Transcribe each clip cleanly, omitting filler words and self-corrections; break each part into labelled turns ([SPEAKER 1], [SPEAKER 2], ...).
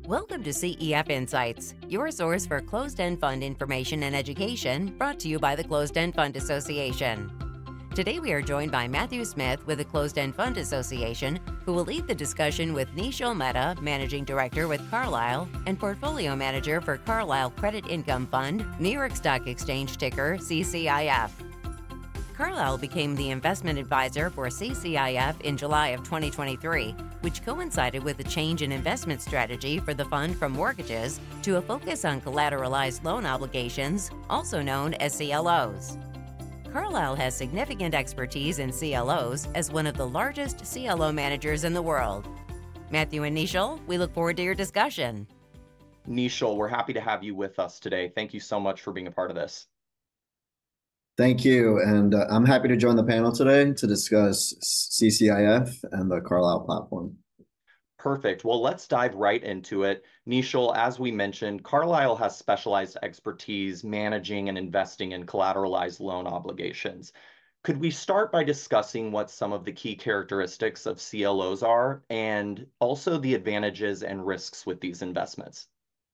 [SPEAKER 1] Welcome to CEF Insights, your source for closed-end fund information and education, brought to you by the Closed End Fund Association. Today we are joined by Matthew Smith with the Closed End Fund Association, who will lead the discussion with Nishil Mehta, Managing Director with Carlyle and Portfolio Manager for Carlyle Credit Income Fund, New York Stock Exchange ticker CCIF. Carlyle became the investment advisor for CCIF in July of 2023, which coincided with a change in investment strategy for the fund from mortgages to a focus on collateralized loan obligations, also known as CLOs. Carlyle has significant expertise in CLOs as one of the largest CLO managers in the world. Matthew and Nishil, we look forward to your discussion.
[SPEAKER 2] Nishil, we're happy to have you with us today. Thank you so much for being a part of this.
[SPEAKER 3] Thank you, and I'm happy to join the panel today to discuss CCIF and the Carlyle platform.
[SPEAKER 2] Perfect. Well, let's dive right into it. Nishil, as we mentioned, Carlyle has specialized expertise managing and investing in collateralized loan obligations. Could we start by discussing what some of the key characteristics of CLOs are and also the advantages and risks with these investments?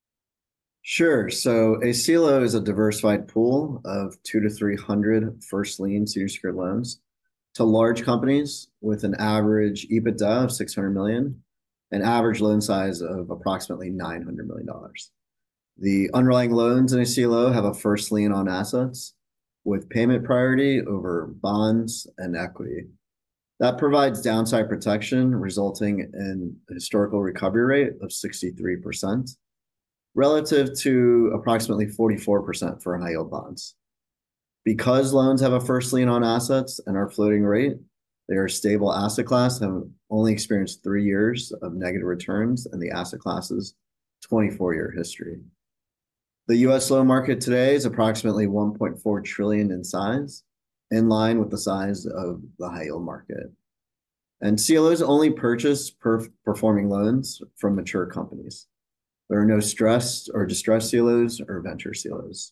[SPEAKER 3] Sure. So a CLO is a diversified pool of 200 to 300 first lien senior secured loans to large companies with an average EBITDA of 600 million, an average loan size of approximately $900 million. The underlying loans in a CLO have a first lien on assets with payment priority over bonds and equity. That provides downside protection, resulting in a historical recovery rate of 63%. Relative to approximately 44% for high yield bonds. Because loans have a first lien on assets and are floating rate, they are a stable asset class, have only experienced 3 years of negative returns in the asset class's 24-year history. The US loan market today is approximately 1.4 trillion in size, in line with the size of the high yield market. And CLOs only purchase performing loans from mature companies. There are no stressed or distressed CLOs or venture CLOs.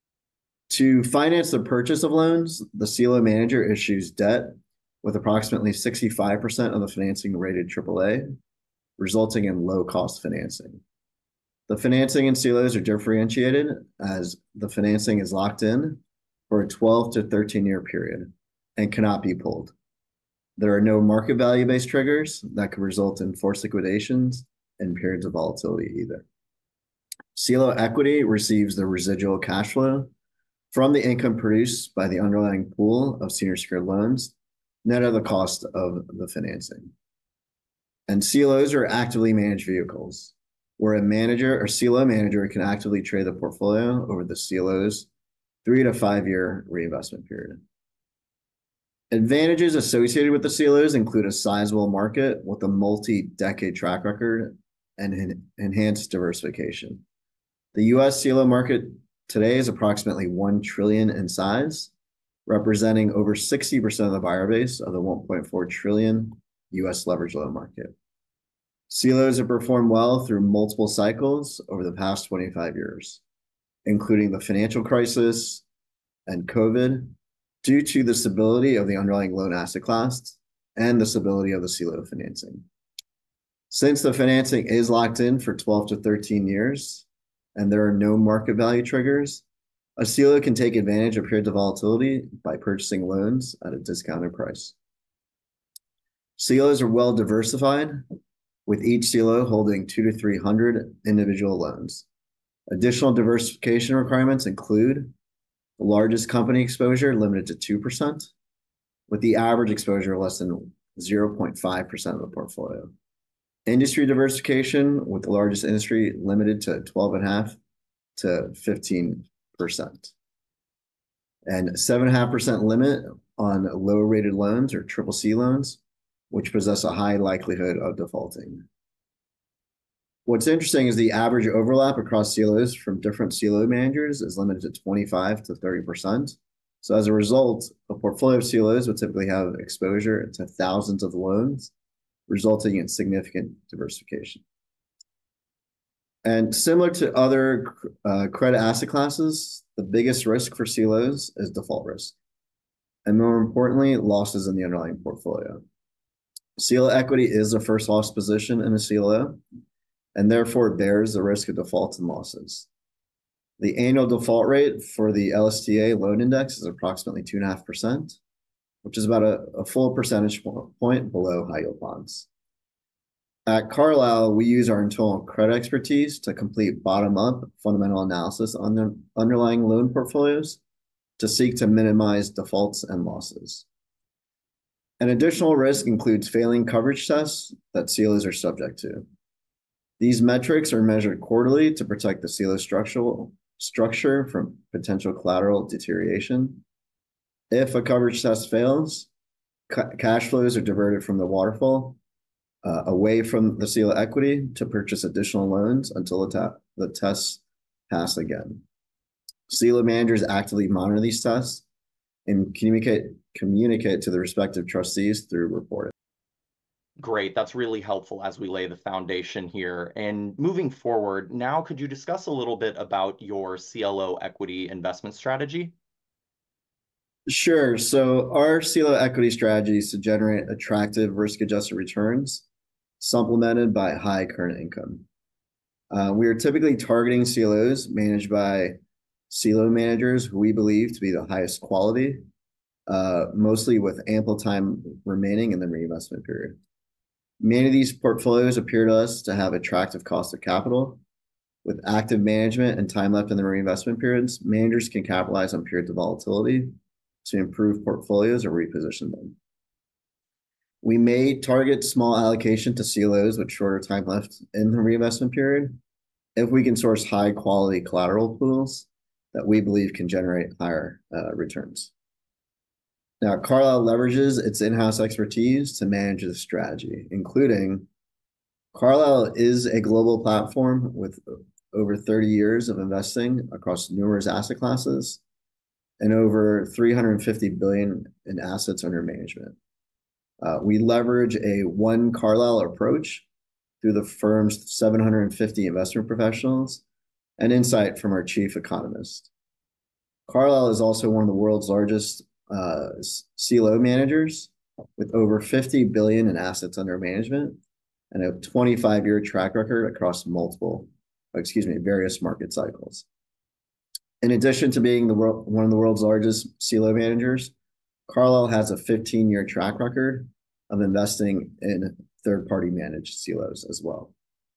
[SPEAKER 3] To finance the purchase of loans, the CLO manager issues debt with approximately 65% of the financing rated AAA, resulting in low-cost financing. The financing in CLOs are differentiated as the financing is locked in for a 12 to 13-year period and cannot be pulled. There are no market value-based triggers that could result in forced liquidations and periods of volatility either. CLO equity receives the residual cash flow from the income produced by the underlying pool of senior secured loans, net of the cost of the financing. And CLOs are actively managed vehicles, where a manager or CLO manager can actively trade the portfolio over the CLO's 3 to 5 year reinvestment period. Advantages associated with the CLOs include a sizable market with a multi-decade track record and enhanced diversification. The US CLO market today is approximately 1 trillion in size, representing over 60% of the buyer base of the 1.4 trillion US leveraged loan market. CLOs have performed well through multiple cycles over the past 25 years, including the financial crisis and COVID, due to the stability of the underlying loan asset class and the stability of the CLO financing. Since the financing is locked in for 12 to 13 years, and there are no market value triggers, a CLO can take advantage of periods of volatility by purchasing loans at a discounted price. CLOs are well diversified, with each CLO holding 200 to 300 individual loans. Additional diversification requirements include the largest company exposure limited to 2%, with the average exposure less than 0.5% of the portfolio. Industry diversification, with the largest industry limited to 12.5% to 15%. And 7.5% limit on low-rated loans or CCC loans, which possess a high likelihood of defaulting. What's interesting is the average overlap across CLOs from different CLO managers is limited to 25 to 30%. So as a result, a portfolio of CLOs would typically have exposure to thousands of loans, resulting in significant diversification. And similar to other credit asset classes, the biggest risk for CLOs is default risk. And more importantly, losses in the underlying portfolio. CLO equity is the first loss position in a CLO, and therefore bears the risk of defaults and losses. The annual default rate for the LSTA loan index is approximately 2.5%, which is about a full percentage point below high yield bonds. At Carlyle, we use our internal credit expertise to complete bottom-up fundamental analysis on the underlying loan portfolios to seek to minimize defaults and losses. An additional risk includes failing coverage tests that CLOs are subject to. These metrics are measured quarterly to protect the CLO structure from potential collateral deterioration. If a coverage test fails, cash flows are diverted from the waterfall away from the CLO equity to purchase additional loans until the tests pass again. CLO managers actively monitor these tests and communicate to the respective trustees through reporting.
[SPEAKER 2] Great, that's really helpful as we lay the foundation here. And moving forward, now could you discuss a little bit about your CLO equity investment strategy?
[SPEAKER 3] Sure. So our CLO equity strategy is to generate attractive risk-adjusted returns, supplemented by high current income. We are typically targeting CLOs managed by CLO managers who we believe to be the highest quality, mostly with ample time remaining in the reinvestment period. Many of these portfolios appear to us to have attractive cost of capital. With active management and time left in the reinvestment periods, managers can capitalize on periods of volatility to improve portfolios or reposition them. We may target small allocation to CLOs with shorter time left in the reinvestment period if we can source high quality collateral pools that we believe can generate higher returns. Now, Carlyle leverages its in-house expertise to manage this strategy, including Carlyle is a global platform with over 30 years of investing across numerous asset classes and over 350 billion in assets under management. We leverage a one Carlyle approach through the firm's 750 investment professionals and insight from our chief economist. Carlyle is also one of the world's largest CLO managers with over 50 billion in assets under management and a 25-year track record across various market cycles. In addition to being one of the world's largest CLO managers, Carlyle has a 15-year track record of investing in third-party managed CLOs as well.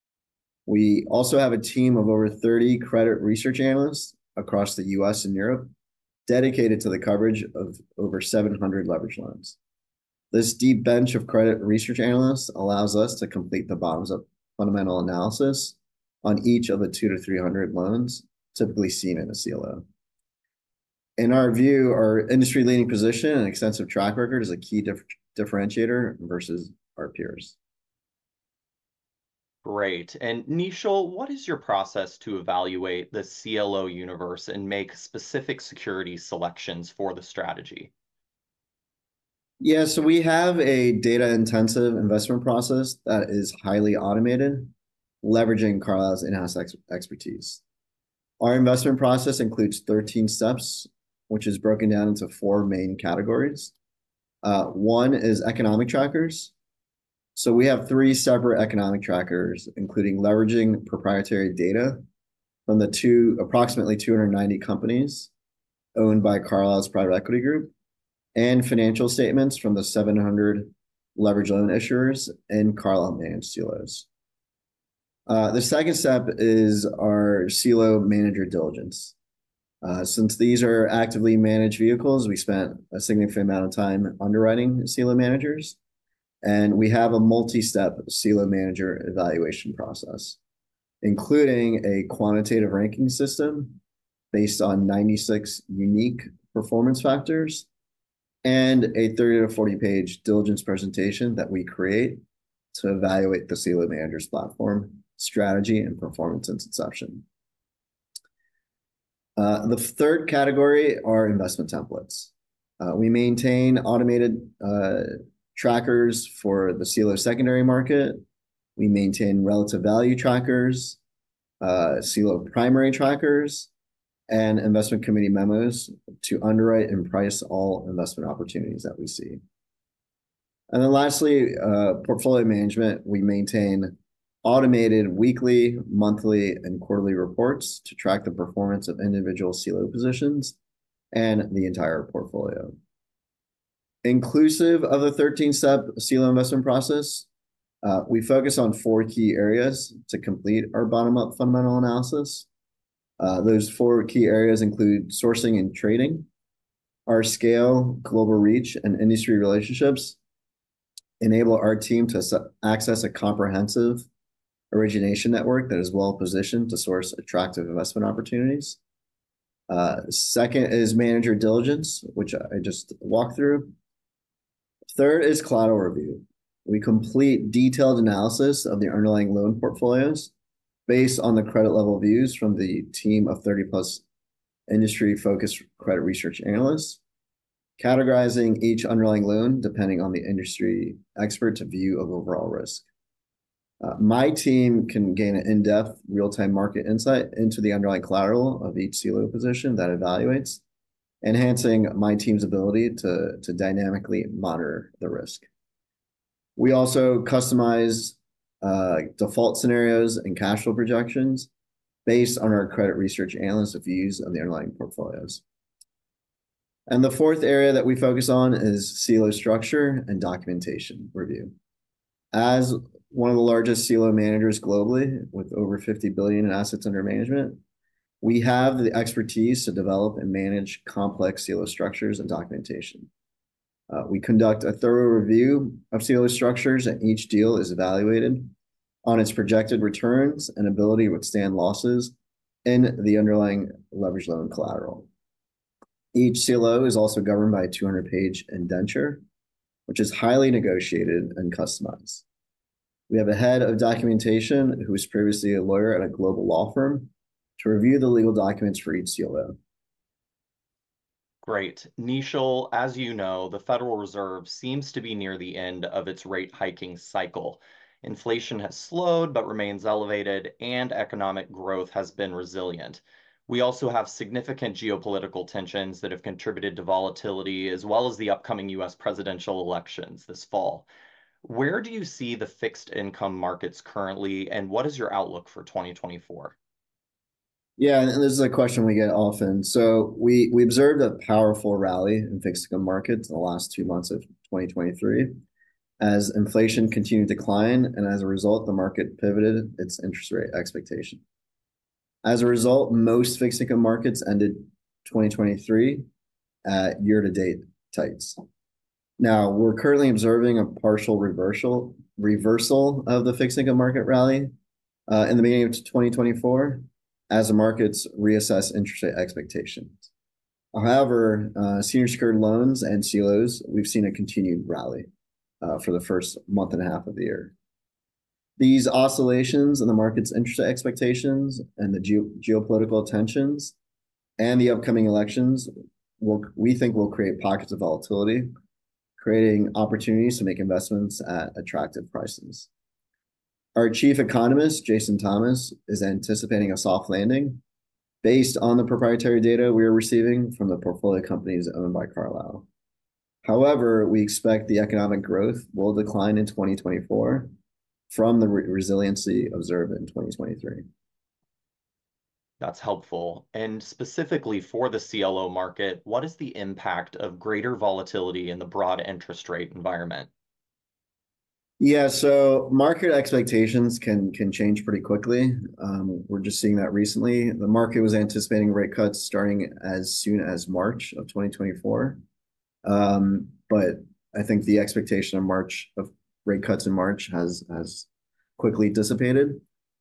[SPEAKER 3] We also have a team of over 30 credit research analysts across the US and Europe dedicated to the coverage of over 700 leverage loans. This deep bench of credit research analysts allows us to complete the bottoms-up fundamental analysis on each of the 200 to 300 loans typically seen in a CLO. In our view, our industry-leading position and extensive track record is a key differentiator versus our peers.
[SPEAKER 2] Great. And Nishal, what is your process to evaluate the CLO universe and make specific security selections for the strategy?
[SPEAKER 3] Yeah, so we have a data-intensive investment process that is highly automated, leveraging Carlyle's in-house expertise. Our investment process includes 13 steps, which is broken down into 4 main categories. One is economic trackers. So we have 3 separate economic trackers, including leveraging proprietary data from the approximately 290 companies owned by Carlyle's private equity group, and financial statements from the 700 leverage loan issuers in Carlyle managed CLOs. The second step is our CLO manager diligence. Since these are actively managed vehicles, we spent a significant amount of time underwriting CLO managers, and we have a multi-step CLO manager evaluation process, including a quantitative ranking system based on 96 unique performance factors and a 30 to 40 page diligence presentation that we create to evaluate the CLO manager's platform, strategy, and performance since inception. The third category are investment templates. We maintain automated trackers for the CLO secondary market. We maintain relative value trackers, CLO primary trackers, and investment committee memos to underwrite and price all investment opportunities that we see. And then lastly, portfolio management. We maintain automated weekly, monthly, and quarterly reports to track the performance of individual CLO positions and the entire portfolio. Inclusive of the 13-step CLO investment process, we focus on 4 key areas to complete our bottom-up fundamental analysis. Those 4 key areas include sourcing and trading. Our scale, global reach, and industry relationships enable our team to access a comprehensive origination network that is well positioned to source attractive investment opportunities. Second is manager diligence, which I just walked through. Third is collateral review. We complete detailed analysis of the underlying loan portfolios based on the credit level views from the team of 30+ industry-focused credit research analysts, categorizing each underlying loan depending on the industry expert's view of overall risk. My team can gain an in-depth, real-time market insight into the underlying collateral of each CLO position that evaluates, enhancing my team's ability to dynamically monitor the risk. We also customize default scenarios and cash flow projections based on our credit research analysts' views of the underlying portfolios. And the fourth area that we focus on is CLO structure and documentation review. As one of the largest CLO managers globally, with over 50 billion in assets under management, we have the expertise to develop and manage complex CLO structures and documentation. We conduct a thorough review of CLO structures, and each deal is evaluated on its projected returns and ability to withstand losses in the underlying leveraged loan collateral. Each CLO is also governed by a 200-page indenture, which is highly negotiated and customized. We have a head of documentation who was previously a lawyer at a global law firm to review the legal documents for each CLO.
[SPEAKER 2] Great. Nishal, as you know, the Federal Reserve seems to be near the end of its rate hiking cycle. Inflation has slowed but remains elevated, and economic growth has been resilient. We also have significant geopolitical tensions that have contributed to volatility, as well as the upcoming US presidential elections this fall. Where do you see the fixed income markets currently, and what is your outlook for 2024?
[SPEAKER 3] Yeah, and this is a question we get often. So we observed a powerful rally in fixed income markets in the last 2 months of 2023 as inflation continued to decline, and as a result, the market pivoted its interest rate expectation. As a result, most fixed income markets ended 2023 at year-to-date tights. Now, we're currently observing a partial reversal of the fixed income market rally in the beginning of 2024 as the markets reassess interest rate expectations. However, senior secured loans and CLOs, we've seen a continued rally for the first month and a half of the year. These oscillations in the market's interest rate expectations and the geopolitical tensions and the upcoming elections we think will create pockets of volatility, creating opportunities to make investments at attractive prices. Our chief economist, Jason Thomas, is anticipating a soft landing based on the proprietary data we are receiving from the portfolio companies owned by Carlyle. However, we expect the economic growth will decline in 2024 from the resiliency observed in 2023.
[SPEAKER 2] That's helpful. And specifically for the CLO market, what is the impact of greater volatility in the broad interest rate environment?
[SPEAKER 3] Yeah, so market expectations can change pretty quickly. We're just seeing that recently. The market was anticipating rate cuts starting as soon as March of 2024. But I think the expectation of rate cuts in March has quickly dissipated.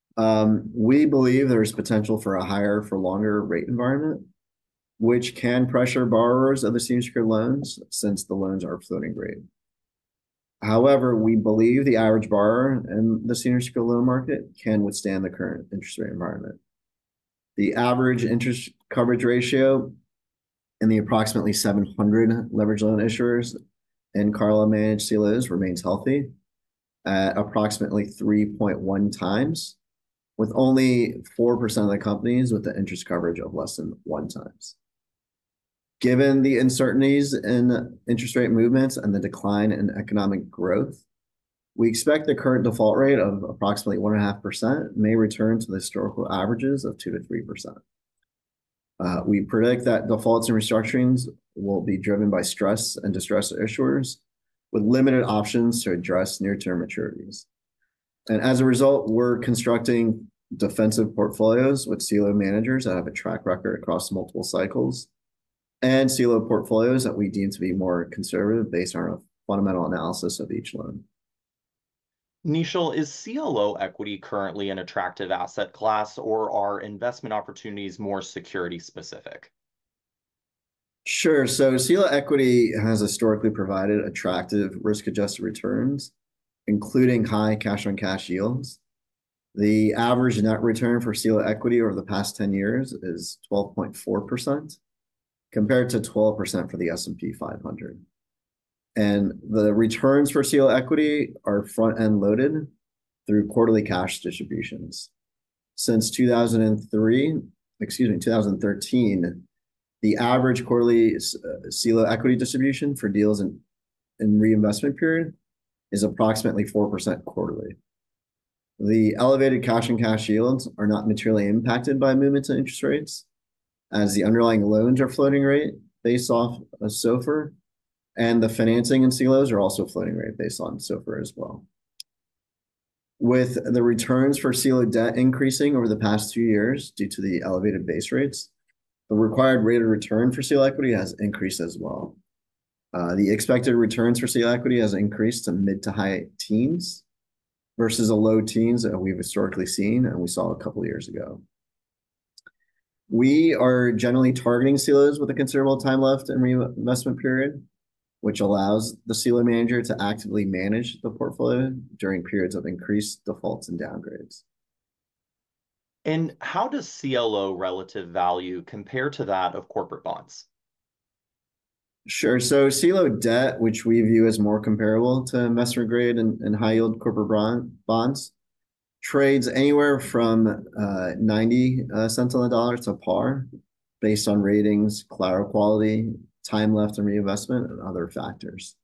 [SPEAKER 3] We believe there's potential for a higher for longer rate environment, which can pressure borrowers of the senior secured loans since the loans are floating rate. However, we believe the average borrower in the senior secured loan market can withstand the current interest rate environment. The average interest coverage ratio in the approximately 700 leveraged loan issuers in Carlyle managed CLOs remains healthy at approximately 3.1 times, with only 4% of the companies with the interest coverage of less than 1 times. Given the uncertainties in interest rate movements and the decline in economic growth, We expect the current default rate of approximately 1.5% may return to the historical averages of 2 to 3%. We predict that defaults and restructurings will be driven by stress and distressed issuers with limited options to address near-term maturities. And as a result, we're constructing defensive portfolios with CLO managers that have a track record across multiple cycles, and CLO portfolios that we deem to be more conservative based on a fundamental analysis of each loan.
[SPEAKER 2] Nishal, is CLO equity currently an attractive asset class, or are investment opportunities more security specific?
[SPEAKER 3] Sure. So CLO equity has historically provided attractive risk-adjusted returns, including high cash-on-cash yields. The average net return for CLO equity over the past 10 years is 12.4%, compared to 12% for the S&P 500. And the returns for CLO equity are front-end loaded through quarterly cash distributions. Since 2013, the average quarterly CLO equity distribution for deals in reinvestment period is approximately 4% quarterly. The elevated cash and cash yields are not materially impacted by movements in interest rates, as the underlying loans are floating rate based off of SOFR, and the financing in CLOs are also floating rate based on SOFR as well. With the returns for CLO debt increasing over the past 2 years due to the elevated base rates, the required rate of return for CLO equity has increased as well. The expected returns for CLO equity has increased to mid to high teens versus the low teens that we've historically seen and we saw a couple of years ago. We are generally targeting CLOs with a considerable time left in reinvestment period, which allows the CLO manager to actively manage the portfolio during periods of increased defaults and downgrades.
[SPEAKER 2] And how does CLO relative value compare to that of corporate bonds?
[SPEAKER 3] Sure. So CLO debt, which we view as more comparable to investment grade and high yield corporate bonds, trades anywhere from 90 cents on the dollar to par based on ratings, collateral quality, time left in reinvestment, and other factors.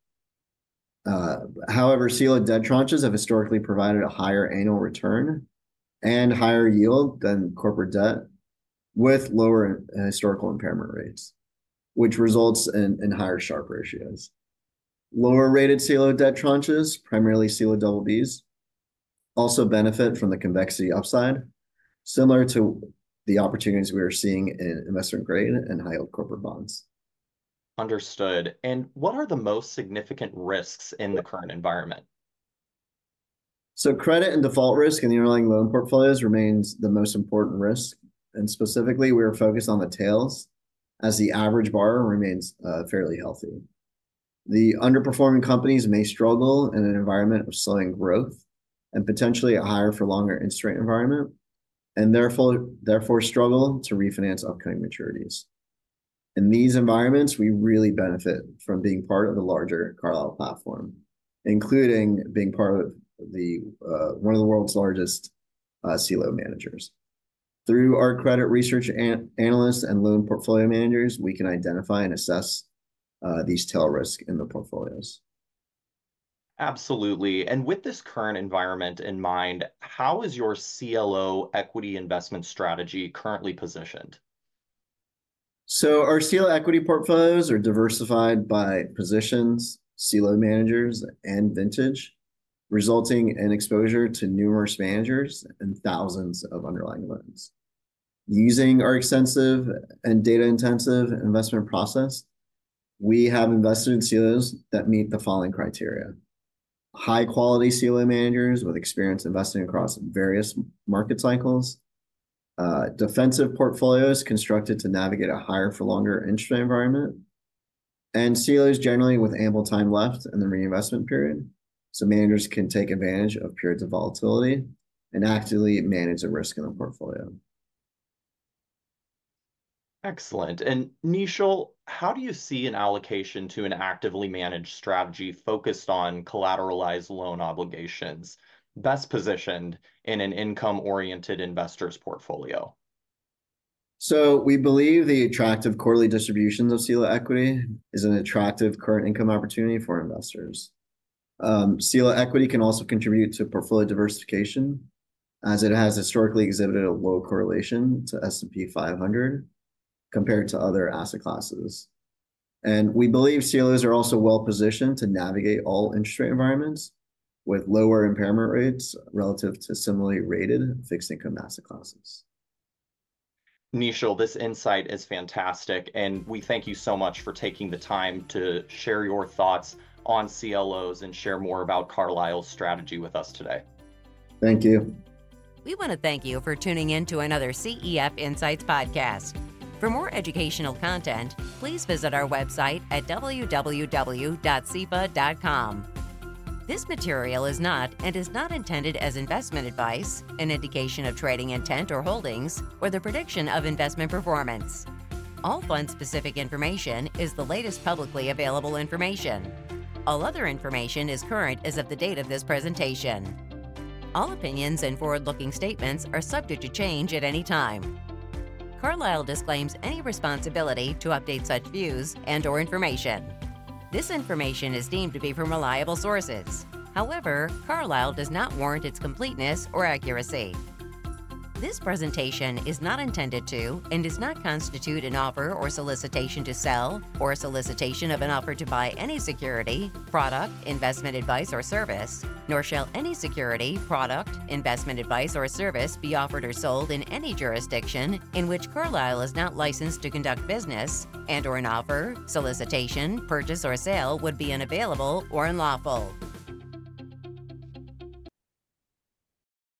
[SPEAKER 3] However, CLO debt tranches have historically provided a higher annual return and higher yield than corporate debt with lower historical impairment rates, which results in higher Sharpe ratios. Lower rated CLO debt tranches, primarily CLO BBs, also benefit from the convexity upside, similar to the opportunities we are seeing in investment grade and high yield corporate bonds.
[SPEAKER 2] Understood. And what are the most significant risks in the current environment?
[SPEAKER 3] So credit and default risk in the underlying loan portfolios remains the most important risk. And specifically, we are focused on the tails as the average borrower remains fairly healthy. The underperforming companies may struggle in an environment of slowing growth and potentially a higher for longer interest rate environment, and therefore struggle to refinance upcoming maturities. In these environments, we really benefit from being part of the larger Carlyle platform, including being part of one of the world's largest CLO managers. Through our credit research analysts and loan portfolio managers, we can identify and assess these tail risk in the portfolios.
[SPEAKER 2] Absolutely. And with this current environment in mind, how is your CLO equity investment strategy currently positioned?
[SPEAKER 3] So our CLO equity portfolios are diversified by positions, CLO managers, and vintage, resulting in exposure to numerous managers and thousands of underlying loans. Using our extensive and data-intensive investment process, we have invested in CLOs that meet the following criteria: high-quality CLO managers with experience investing across various market cycles, defensive portfolios constructed to navigate a higher for longer interest rate environment, and CLOs generally with ample time left in the reinvestment period, so managers can take advantage of periods of volatility and actively manage the risk in the portfolio.
[SPEAKER 2] Excellent. And Nishal, how do you see an allocation to an actively managed strategy focused on collateralized loan obligations best positioned in an income-oriented investor's portfolio?
[SPEAKER 3] So we believe the attractive quarterly distributions of CLO equity is an attractive current income opportunity for investors. CLO equity can also contribute to portfolio diversification, as it has historically exhibited a low correlation to S&P 500 compared to other asset classes. And we believe CLOs are also well positioned to navigate all interest rate environments with lower impairment rates relative to similarly rated fixed income asset classes.
[SPEAKER 2] Nishal, this insight is fantastic, and we thank you so much for taking the time to share your thoughts on CLOs and share more about Carlyle's strategy with us today.
[SPEAKER 3] Thank you.
[SPEAKER 1] We want to thank you for tuning in to another CEF Insights podcast. For more educational content, please visit our website at www.cefa.com. This material is not and is not intended as investment advice, an indication of trading intent or holdings, or the prediction of investment performance. All fund-specific information is the latest publicly available information. All other information is current as of the date of this presentation. All opinions and forward-looking statements are subject to change at any time. Carlyle disclaims any responsibility to update such views and/or information. This information is deemed to be from reliable sources. However, Carlyle does not warrant its completeness or accuracy. This presentation is not intended to and does not constitute an offer or solicitation to sell or solicitation of an offer to buy any security, product, investment advice, or service, nor shall any security, product, investment advice, or service be offered or sold in any jurisdiction in which Carlyle is not licensed to conduct business, and/or an offer, solicitation, purchase, or sale would be unavailable or unlawful.